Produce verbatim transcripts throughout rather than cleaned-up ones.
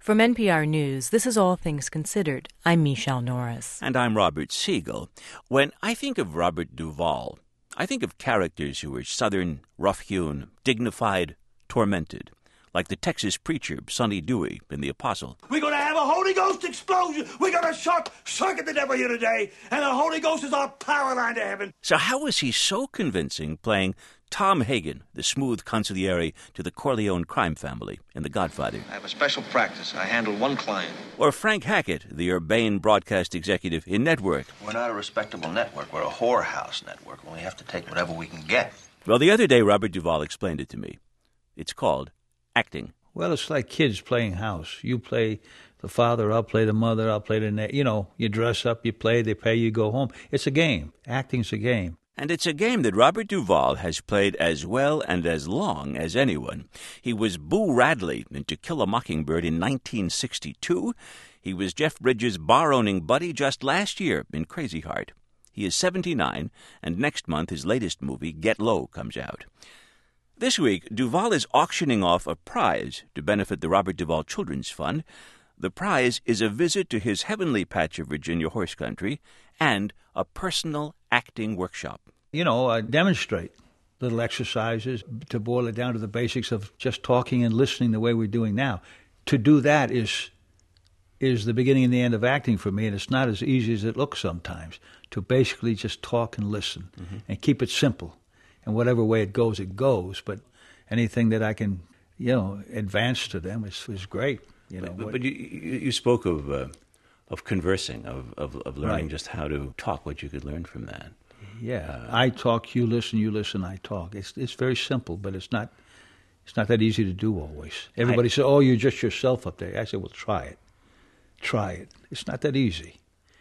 From N P R News, this is All Things Considered. I'm Michelle Norris. And I'm Robert Siegel. When I think of Robert Duvall, I think of characters who are Southern, rough-hewn, dignified, tormented, like the Texas preacher Sonny Dewey in The Apostle. We're going to have a Holy Ghost explosion. We're going to short circuit the devil here today, and the Holy Ghost is our power line to heaven. So how was he so convincing playing Tom Hagen, the smooth consigliere to the Corleone crime family in The Godfather? I have a special practice. I handle one client. Or Frank Hackett, the urbane broadcast executive in Network. We're not a respectable network. We're a whorehouse network, and we have to take whatever we can get. Well, the other day, Robert Duvall explained it to me. It's called acting. Well, it's like kids playing house. You play the father, I'll play the mother, I'll play the... Na- you know, you dress up, you play, they pay, you go home. It's a game. Acting's a game. And it's a game that Robert Duvall has played as well and as long as anyone. He was Boo Radley in To Kill a Mockingbird in nineteen sixty-two. He was Jeff Bridges' bar-owning buddy just last year in Crazy Heart. He is seventy-nine, and next month his latest movie, Get Low, comes out. This week, Duvall is auctioning off a prize to benefit the Robert Duvall Children's Fund. The prize is a visit to his heavenly patch of Virginia horse country and a personal acting workshop. You know, I demonstrate little exercises to boil it down to the basics of just talking and listening the way we're doing now. To do that is is the beginning and the end of acting for me, and it's not as easy as it looks sometimes, to basically just talk and listen mm-hmm. and keep it simple. And whatever way it goes, it goes. But anything that I can, you know, advance to them is, is great. You know, but, but you, you spoke of uh, of conversing, of, of, of learning right. just how to talk, what you could learn from that. Yeah, uh, I talk, you listen, you listen, I talk. It's it's very simple, but it's not it's not that easy to do always. Everybody I, says, "Oh, you're just yourself up there." I say, "Well, try it, try it." It's not that easy.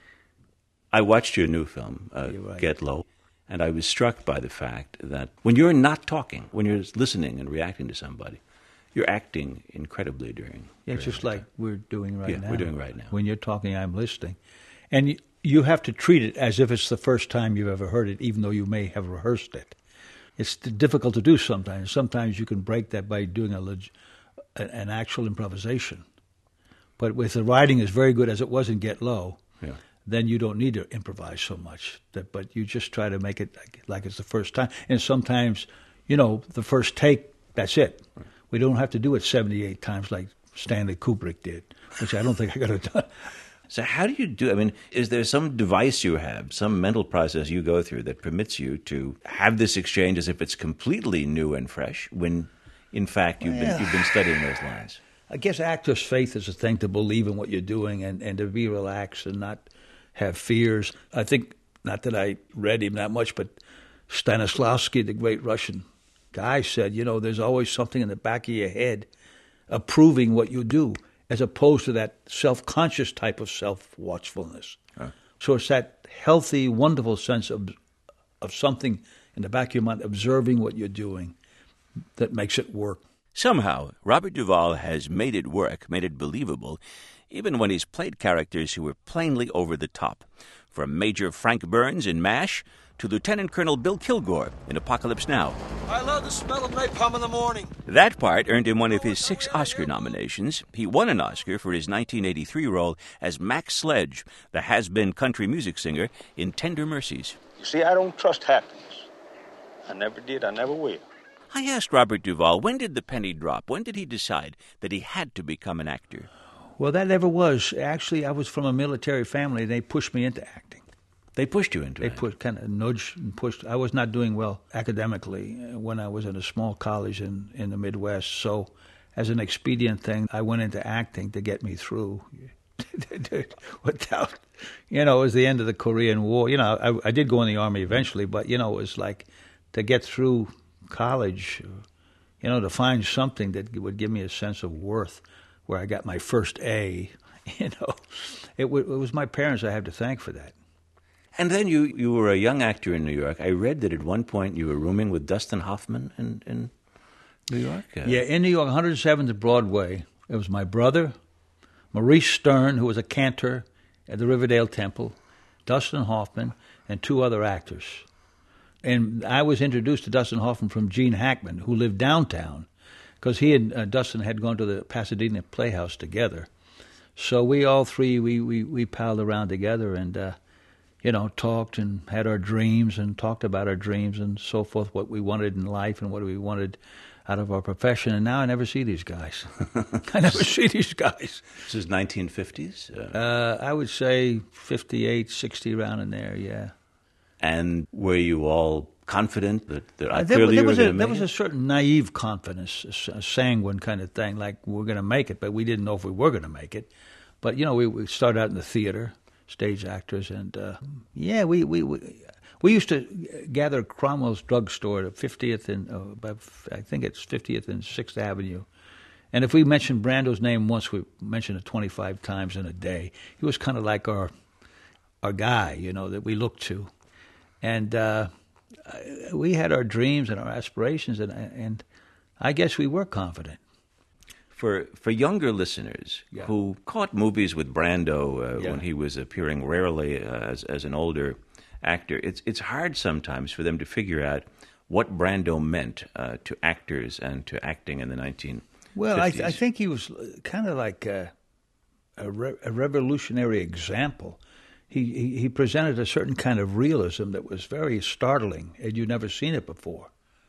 I watched your new film, uh, right. Get Low. And I was struck by the fact that when you're not talking, when you're listening and reacting to somebody, you're acting incredibly during. Yeah, during just like time. we're doing right yeah, now. we're doing right now. When you're talking, I'm listening. And you, you have to treat it as if it's the first time you've ever heard it, even though you may have rehearsed it. It's difficult to do sometimes. Sometimes you can break that by doing a leg- an actual improvisation. But with the writing as very good as it was in Get Low, yeah. then you don't need to improvise so much. That, but you just try to make it like, like it's the first time. And sometimes, you know, the first take, that's it. Right. We don't have to do it seventy-eight times like Stanley Kubrick did, which I don't think I could have done. So how do you do, I mean, is there some device you have, some mental process you go through that permits you to have this exchange as if it's completely new and fresh when, in fact, you've, well, been, you've been studying those lines? I guess actor's faith is a thing, to believe in what you're doing and, and to be relaxed and not have fears. I think, not that I read him that much, but Stanislavski, the great Russian guy, said, you know, there's always something in the back of your head approving what you do, as opposed to that self-conscious type of self-watchfulness. Huh. So it's that healthy, wonderful sense of of something in the back of your mind observing what you're doing that makes it work. Somehow, Robert Duvall has made it work, made it believable, even when he's played characters who were plainly over the top. From Major Frank Burns in MASH to Lieutenant Colonel Bill Kilgore in Apocalypse Now. I love the smell of napalm in the morning. That part earned him one of his six Oscar nominations. He won an Oscar for his nineteen eighty-three role as Max Sledge, the has-been country music singer in Tender Mercies. You see, I don't trust happiness. I never did, I never will. I asked Robert Duvall, when did the penny drop? When did he decide that he had to become an actor? Well, that never was. Actually, I was from a military family, and they pushed me into acting. They pushed you into they it? They pushed, kind of nudged and pushed. I was not doing well academically when I was in a small college in, in the Midwest. So as an expedient thing, I went into acting to get me through. Without, you know, it was the end of the Korean War. You know, I, I did go in the Army eventually, but, you know, it was like to get through college, you know, to find something that would give me a sense of worth, where I got my first A, you know. It, w- it was my parents I have to thank for that. And then you, you were a young actor in New York. I read that at one point you were rooming with Dustin Hoffman in, in New York? Uh, yeah, in New York, one hundred seventh Broadway. It was my brother, Maurice Stern, who was a cantor at the Riverdale Temple, Dustin Hoffman, and two other actors. And I was introduced to Dustin Hoffman from Gene Hackman, who lived downtown, because he and uh, Dustin had gone to the Pasadena Playhouse together. So we all three, we, we, we palled around together and, uh, you know, talked and had our dreams and talked about our dreams and so forth, what we wanted in life and what we wanted out of our profession. And now I never see these guys. I never see these guys. This is nineteen fifties? Uh, Uh, I would say fifty-eight, sixty, around in there, yeah. and were you all confident that, that Uh, there, clearly there you were was going a to there make was it? a certain naive confidence, a, s- a sanguine kind of thing, like we're going to make it, but we didn't know if we were going to make it. But you know, we, we started out in the theater, stage actors, and uh, yeah, we, we we we used to gather at Cromwell's drugstore at fiftieth and uh, about, I think it's fiftieth and Sixth Avenue. And if we mentioned Brando's name once, we mentioned it twenty-five times in a day. He was kind of like our our guy, you know, that we looked to. And uh, we had our dreams and our aspirations, and and I guess we were confident. For for younger listeners Yeah. who caught movies with Brando uh, Yeah. when he was appearing rarely uh, as as an older actor, it's it's hard sometimes for them to figure out what Brando meant uh, to actors and to acting in the nineteen fifties. Well, I, I think he was kind of like a, a, re- a revolutionary example. He, he he presented a certain kind of realism that was very startling, and you'd never seen it before.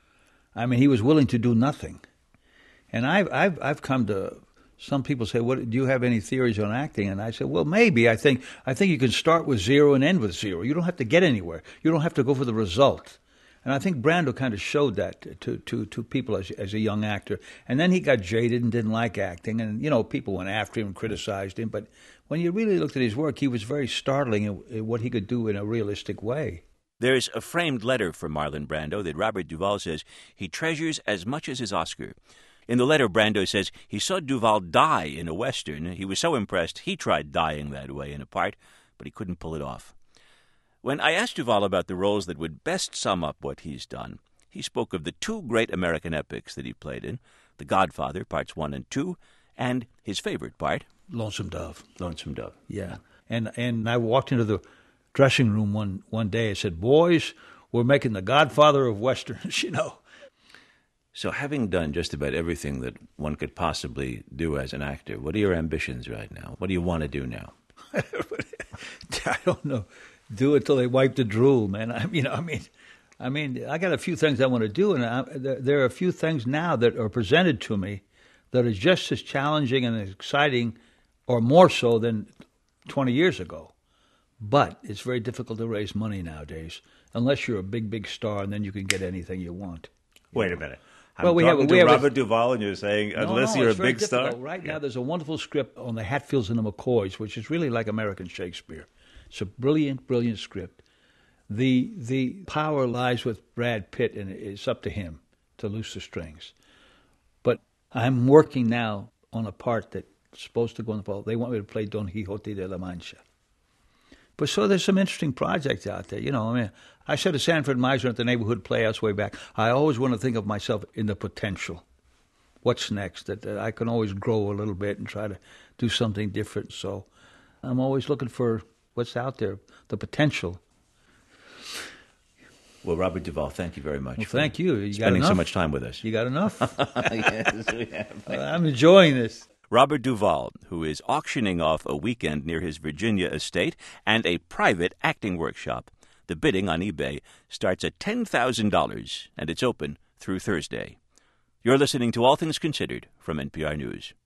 I mean, he was willing to do nothing. And I've I've I've come to, some people say, "What do you have any theories on acting?" And I said, "Well, maybe. I think I think you can start with zero and end with zero. You don't have to get anywhere. You don't have to go for the result." And I think Brando kind of showed that to to to people as as a young actor. And then he got jaded and didn't like acting, and you know, people went after him and criticized him. But when you really looked at his work, he was very startling in, in what he could do in a realistic way. There's a framed letter from Marlon Brando that Robert Duvall says he treasures as much as his Oscar. In the letter, Brando says he saw Duvall die in a Western. He was so impressed he tried dying that way in a part, but he couldn't pull it off. When I asked Duvall about the roles that would best sum up what he's done, he spoke of the two great American epics that he played in, The Godfather, Parts one and two, and his favorite part, Lonesome Dove. Lonesome Dove. Yeah. And and I walked into the dressing room one, one day and said, "Boys, we're making The Godfather of Westerns," you know. So having done just about everything that one could possibly do as an actor, what are your ambitions right now? What do you want to do now? I don't know. Do it till they wipe the drool, man. I mean, I mean, I mean, I got a few things I want to do, and I, there, there are a few things now that are presented to me that are just as challenging and exciting, or more so than twenty years ago. But it's very difficult to raise money nowadays, unless you're a big, big star, and then you can get anything you want. Wait a minute. I'm Well, we have- talking we to have a- Robert Duvall, and you're saying No, unless no, you're a it's very big star. difficult. Right now, there's a wonderful script on the Hatfields and the McCoys, which is really like American Shakespeare. It's a brilliant, brilliant script. The the power lies with Brad Pitt, and it's up to him to loose the strings. But I'm working now on a part that's supposed to go in the fall. They want me to play Don Quixote de la Mancha. But so there's some interesting projects out there. You know, I mean, I said to Sanford Meisner at the Neighborhood Playhouse way back, I always want to think of myself in the potential. What's next? That, that I can always grow a little bit and try to do something different. So I'm always looking for what's out there, the potential. Well, Robert Duvall, thank you very much Well, for thank you. You got spending so enough? much time with us. You got enough? Yes, we have. I'm enjoying this. Robert Duvall, who is auctioning off a weekend near his Virginia estate and a private acting workshop. The bidding on eBay starts at ten thousand dollars, and it's open through Thursday. You're listening to All Things Considered from N P R News.